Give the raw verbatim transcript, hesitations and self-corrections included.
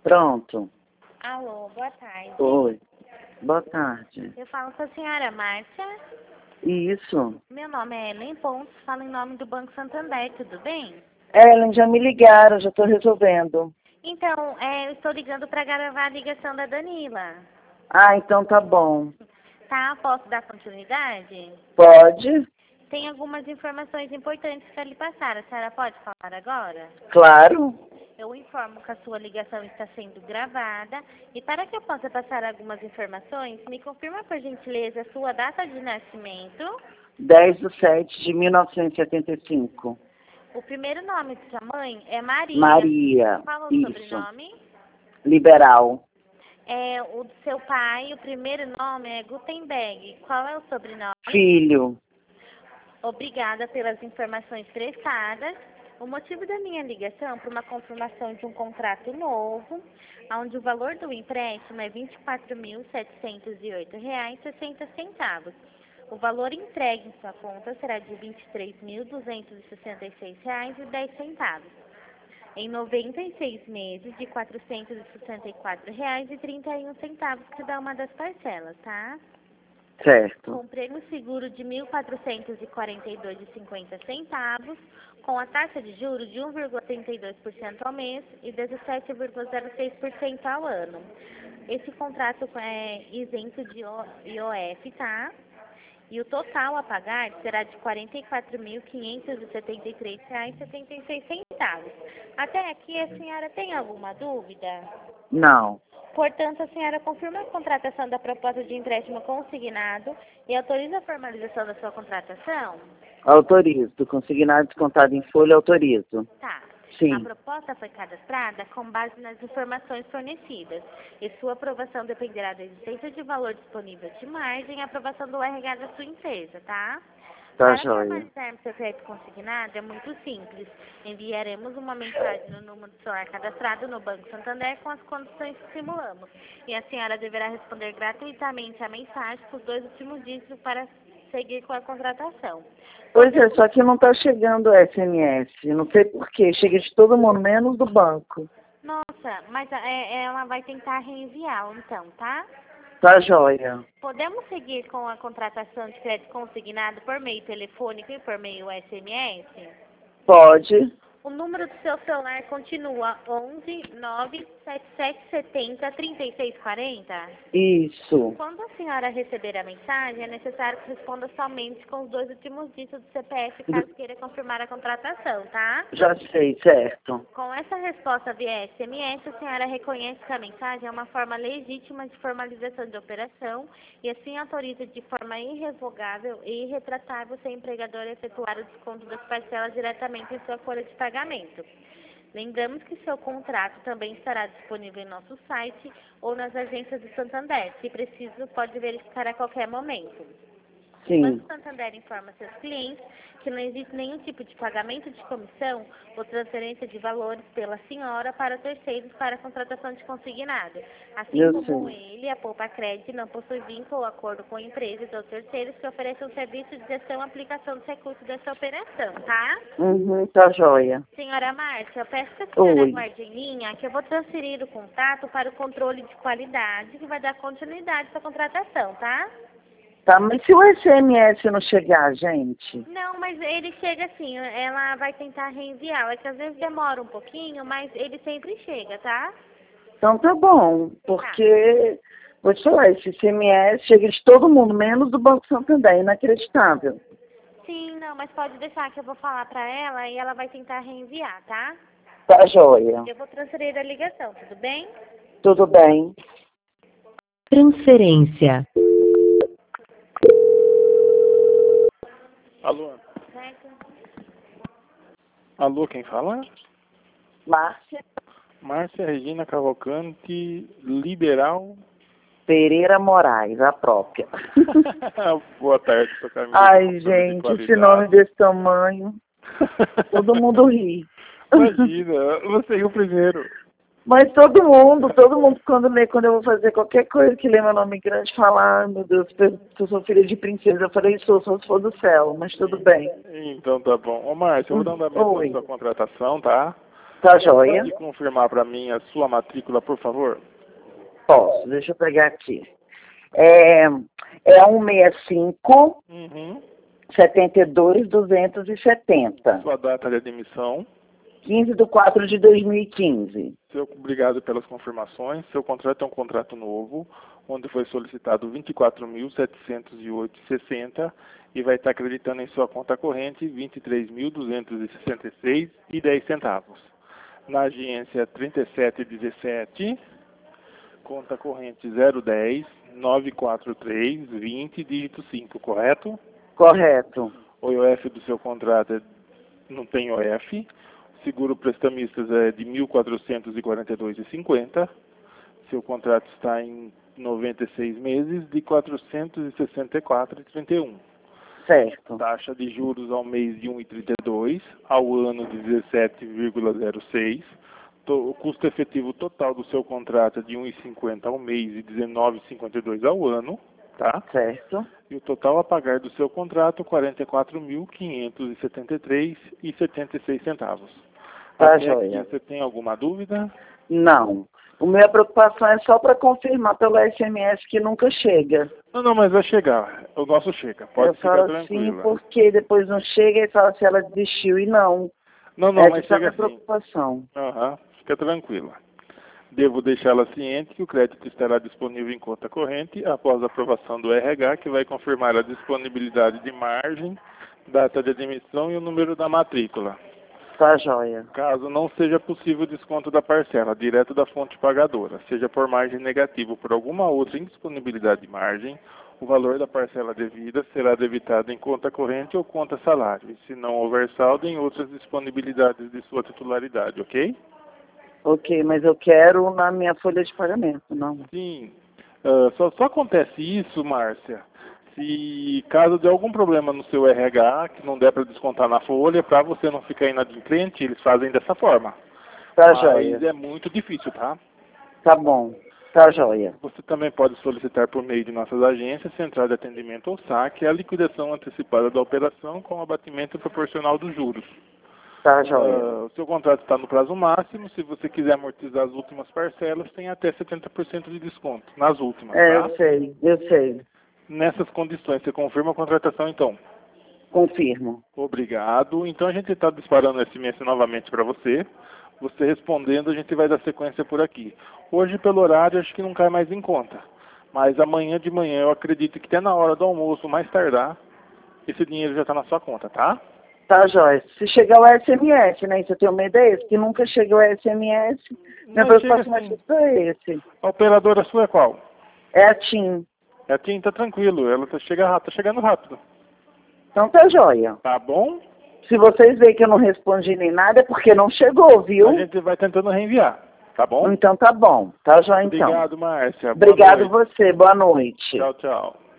Pronto. Alô, boa tarde. Oi. Boa tarde. Eu falo com a senhora Márcia. Isso. Meu nome é Ellen Pontes, falo em nome do Banco Santander, tudo bem? Ellen, já me ligaram, já estou resolvendo. Então, é, eu estou ligando para gravar a ligação da Danila. Ah, então tá bom. Tá? Posso dar continuidade? Pode? Tem algumas informações importantes para lhe passar. A senhora pode falar agora? Claro. Eu informo que a sua ligação está sendo gravada e para que eu possa passar algumas informações, me confirma por gentileza a sua data de nascimento, dez de sete de mil novecentos e setenta e cinco. o primeiro nome de sua mãe é Maria. Maria. Qual é o Isso. sobrenome? Liberal. É, o do seu pai, o primeiro nome é Gutenberg. Qual é o sobrenome? Filho. Obrigada pelas informações prestadas. O motivo da minha ligação é para uma confirmação de um contrato novo, onde o valor do empréstimo é vinte e quatro mil setecentos e oito reais e sessenta centavos. O valor entregue em sua conta será de vinte e três mil duzentos e sessenta e seis reais e dez centavos. Em noventa e seis meses de quatrocentos e sessenta e quatro reais e trinta e um centavos cada uma das parcelas, tá? Certo. Com prêmio seguro de mil quatrocentos e quarenta e dois reais e cinquenta centavos, com a taxa de juros de um vírgula trinta e dois por cento ao mês e dezessete vírgula zero seis por cento ao ano. Esse contrato é isento de I O F, tá? E o total a pagar será de quarenta e quatro mil quinhentos e setenta e três reais e setenta e seis centavos. Até aqui a senhora tem alguma dúvida? Não. Portanto, a senhora confirma a contratação da proposta de empréstimo consignado e autoriza a formalização da sua contratação? Autorizo. Consignado descontado em folha, autorizo. Tá. Sim. A proposta foi cadastrada com base nas informações fornecidas e sua aprovação dependerá da existência de valor disponível de margem e aprovação do R H da sua empresa, tá? Tá Para joia. formalizarmos seu crédito consignado é muito simples. Enviaremos uma mensagem no número do celular cadastrado no Banco Santander com as condições que simulamos. E a senhora deverá responder gratuitamente a mensagem com os dois últimos dígitos para seguir com a contratação. Pois é, só que não está chegando S M S. Não sei por quê. Chega de todo mundo, menos do banco. Nossa, mas é, ela vai tentar reenviá-lo então, tá? Tá joia. Podemos seguir com a contratação de crédito consignado por meio telefônico e por meio S M S? Pode. O número do seu celular continua onze nove sete sete sete zero três seis quatro zero? Isso. Quando a senhora receber a mensagem, é necessário que responda somente com os dois últimos dígitos do C P F, caso queira confirmar a contratação, tá? Já sei, certo. Com essa resposta via S M S, a senhora reconhece que a mensagem é uma forma legítima de formalização de operação e assim autoriza de forma irrevogável e irretratável seu empregador a efetuar o desconto das parcelas diretamente em sua folha de pagamento. Lembramos que seu contrato também estará disponível em nosso site ou nas agências do Santander. Se preciso, pode verificar a qualquer momento. O Sim. Banco Santander informa seus clientes que não existe nenhum tipo de pagamento de comissão ou transferência de valores pela senhora para terceiros para a contratação de consignado. Assim Eu como sei. ele, a Poupa Crédito não possui vínculo ou acordo com empresas ou terceiros que ofereçam serviço de gestão e aplicação dos recursos dessa operação, tá? Uhum, tá joia. Senhora Márcia, eu peço que a senhora Oi. aguarde em linha que eu vou transferir o contato para o controle de qualidade que vai dar continuidade à contratação, tá? Tá, mas se o S M S não chegar, gente? Não, mas ele chega assim, ela vai tentar reenviar. É que às vezes demora um pouquinho, mas ele sempre chega, tá? Então tá bom, porque, vou te falar, esse S M S chega de todo mundo, menos do Banco Santander, inacreditável. Sim, não, mas pode deixar que eu vou falar pra ela e ela vai tentar reenviar, tá? Tá joia. Eu vou transferir a ligação, tudo bem? Tudo bem. Transferência. Alô? Certo? Alô, quem fala? Márcia Márcia Regina Cavalcante, Liberal. Pereira Moraes, a própria. Boa tarde, sou Camila. Ai, gente, esse nome desse tamanho, todo mundo ri. Imagina, você é o primeiro. Mas todo mundo, todo mundo, quando lê, quando eu vou fazer qualquer coisa que lê meu nome grande, fala, ah, meu Deus, eu sou filha de princesa. Eu falei, sou, só se for do céu, mas tudo bem. Então tá bom. Ô, Márcia, eu vou dar um andamento Oi. na sua contratação, tá? Tá joia? Pode confirmar para mim a sua matrícula, por favor? Posso, deixa eu pegar aqui. É, é um seis cinco, Uhum. setenta e dois, duzentos e setenta. Sua data de admissão. quinze de quatro de dois mil e quinze. Seu, obrigado pelas confirmações. Seu contrato é um contrato novo, onde foi solicitado vinte e quatro mil setecentos e oito vírgula sessenta e vai estar acreditando em sua conta corrente vinte e três mil duzentos e sessenta e seis e dez centavos. Na agência trinta e sete dezessete, conta corrente zero dez, nove quatro três, vinte, dígito cinco, correto? Correto. O I O F do seu contrato é, não tem I O F. Seguro prestamistas é de mil quatrocentos e quarenta e dois reais e cinquenta. Seu contrato está em noventa e seis meses de quatrocentos e sessenta e quatro reais e trinta e um. Certo. Taxa de juros ao mês de um vírgula trinta e dois, ao ano de dezessete vírgula zero seis. O custo efetivo total do seu contrato é de um vírgula cinquenta ao mês e dezenove vírgula cinquenta e dois ao ano, tá? Certo. E o total a pagar do seu contrato, quarenta e quatro mil quinhentos e setenta e três reais e setenta e seis centavos. Tá Até joia. aqui, você tem alguma dúvida? Não. A minha preocupação é só para confirmar pelo S M S que nunca chega. Não, não, mas vai chegar. O nosso chega. Pode eu ficar falo tranquila. assim porque depois não chega e fala se ela desistiu e não. Não, não, Essa mas é a chega minha sim. preocupação. Aham, fica tranquila. Devo deixá-la ciente que o crédito estará disponível em conta corrente após a aprovação do R H, que vai confirmar a disponibilidade de margem, data de admissão e o número da matrícula. Tá joia. Caso não seja possível o desconto da parcela direto da fonte pagadora, seja por margem negativa ou por alguma outra indisponibilidade de margem, o valor da parcela devida será debitado em conta corrente ou conta salário, e se não houver saldo, em outras disponibilidades de sua titularidade, ok? Ok, mas eu quero na minha folha de pagamento, não. Sim. Uh, só, só acontece isso, Márcia, se caso de algum problema no seu R H, que não der para descontar na folha, para você não ficar inadimplente, eles fazem dessa forma. Tá Mas joia. é muito difícil, tá? Tá bom. Tá joia. Você também pode solicitar por meio de nossas agências, central de atendimento ou saque, a liquidação antecipada da operação com abatimento proporcional dos juros. Tá joia. Uh, o seu contrato está no prazo máximo. Se você quiser amortizar as últimas parcelas, tem até setenta por cento de desconto nas últimas, É, tá? eu sei, eu sei. Nessas condições, você confirma a contratação então? Confirmo. Obrigado. Então a gente está disparando o S M S novamente para você. Você respondendo, a gente vai dar sequência por aqui. Hoje, pelo horário, acho que não cai mais em conta. Mas amanhã de manhã, eu acredito que até na hora do almoço, mais tardar, esse dinheiro já está na sua conta, tá? Tá joia. Se chegar o S M S, né? Você tem uma ideia? Se nunca chega o S M S, minha Mas chega preocupação sim. é esse. A operadora sua é qual? É a TIM. É a TIM, tá tranquilo. Ela tá, chega, tá chegando rápido. Então tá joia. Tá bom? Se vocês veem que eu não respondi nem nada, é porque não chegou, viu? A gente vai tentando reenviar. Tá bom? Então tá bom. Tá joia então. Obrigado, Márcia. Boa Obrigado noite. você. Boa noite. Tchau, tchau.